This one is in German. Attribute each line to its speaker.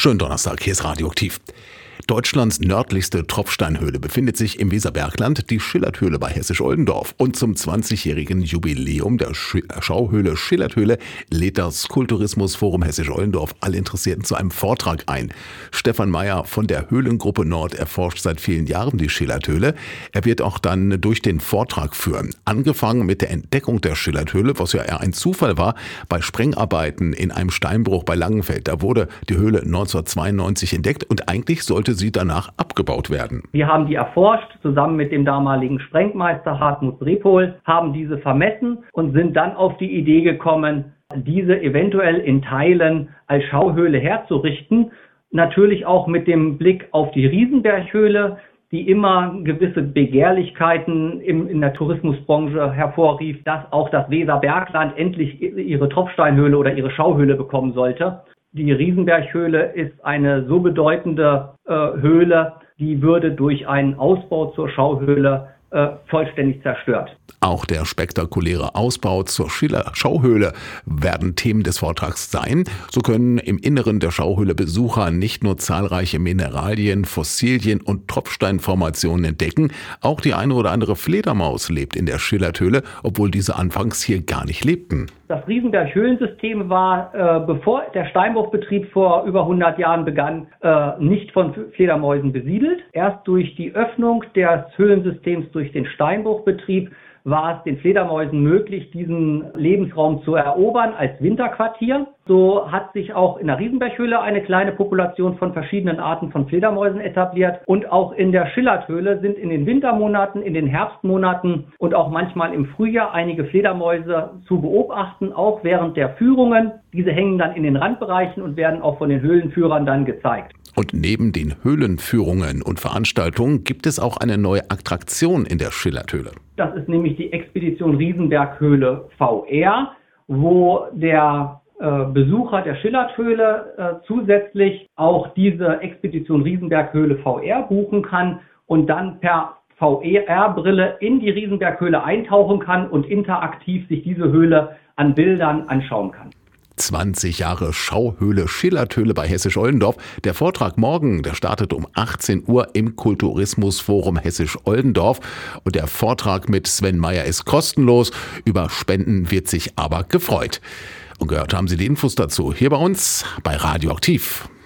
Speaker 1: Schönen Donnerstag, hier ist Radioaktiv. Deutschlands nördlichste Tropfsteinhöhle befindet sich im Weserbergland, die Schillerthöhle bei Hessisch-Oldendorf. Und zum 20-jährigen Jubiläum der Schauhöhle Schillerthöhle lädt das Kulturismusforum Hessisch-Oldendorf alle Interessierten zu einem Vortrag ein. Stefan Meyer von der Höhlengruppe Nord erforscht seit vielen Jahren die Schillerthöhle. Er wird auch dann durch den Vortrag führen. Angefangen mit der Entdeckung der Schillerthöhle, was ja eher ein Zufall war, bei Sprengarbeiten in einem Steinbruch bei Langenfeld. Da wurde die Höhle 1992 entdeckt und eigentlich sollte sie danach abgebaut werden.
Speaker 2: Wir haben die erforscht, zusammen mit dem damaligen Sprengmeister Hartmut Brepol, haben diese vermessen und sind dann auf die Idee gekommen, diese eventuell in Teilen als Schauhöhle herzurichten. Natürlich auch mit dem Blick auf die Riesenberghöhle, die immer gewisse Begehrlichkeiten in der Tourismusbranche hervorrief, dass auch das Weserbergland endlich ihre Tropfsteinhöhle oder ihre Schauhöhle bekommen sollte. Die Riesenberghöhle ist eine so bedeutende Höhle, die würde durch einen Ausbau zur Schauhöhle vollständig zerstört.
Speaker 1: Auch der spektakuläre Ausbau zur Schauhöhle werden Themen des Vortrags sein. So können im Inneren der Schauhöhle Besucher nicht nur zahlreiche Mineralien, Fossilien und Tropfsteinformationen entdecken, auch die eine oder andere Fledermaus lebt in der Schillerthöhle, obwohl diese anfangs hier gar nicht lebten.
Speaker 2: Das Riesenberg-Höhlensystem war, bevor der Steinbruchbetrieb vor über 100 Jahren begann, nicht von Fledermäusen besiedelt. Erst durch die Öffnung des Höhlensystems durch den Steinbruchbetrieb war es den Fledermäusen möglich, diesen Lebensraum zu erobern als Winterquartier. So hat sich auch in der Riesenberghöhle eine kleine Population von verschiedenen Arten von Fledermäusen etabliert. Und auch in der Schillerthöhle sind in den Wintermonaten, in den Herbstmonaten und auch manchmal im Frühjahr einige Fledermäuse zu beobachten, auch während der Führungen. Diese hängen dann in den Randbereichen und werden auch von den Höhlenführern dann gezeigt.
Speaker 1: Und neben den Höhlenführungen und Veranstaltungen gibt es auch eine neue Attraktion in der Schillerthöhle.
Speaker 2: Das ist nämlich die Expedition Riesenberghöhle VR, wo der Besucher der Schillerthöhle zusätzlich auch diese Expedition Riesenberghöhle VR buchen kann und dann per VR-Brille in die Riesenberghöhle eintauchen kann und interaktiv sich diese Höhle an Bildern anschauen kann.
Speaker 1: 20 Jahre Schauhöhle Schillerthöhle bei Hessisch-Oldendorf. Der Vortrag morgen, der startet um 18 Uhr im Kulturismusforum Hessisch-Oldendorf. Und der Vortrag mit Sven Meyer ist kostenlos. Über Spenden wird sich aber gefreut. Und gehört haben Sie die Infos dazu hier bei uns bei Radioaktiv.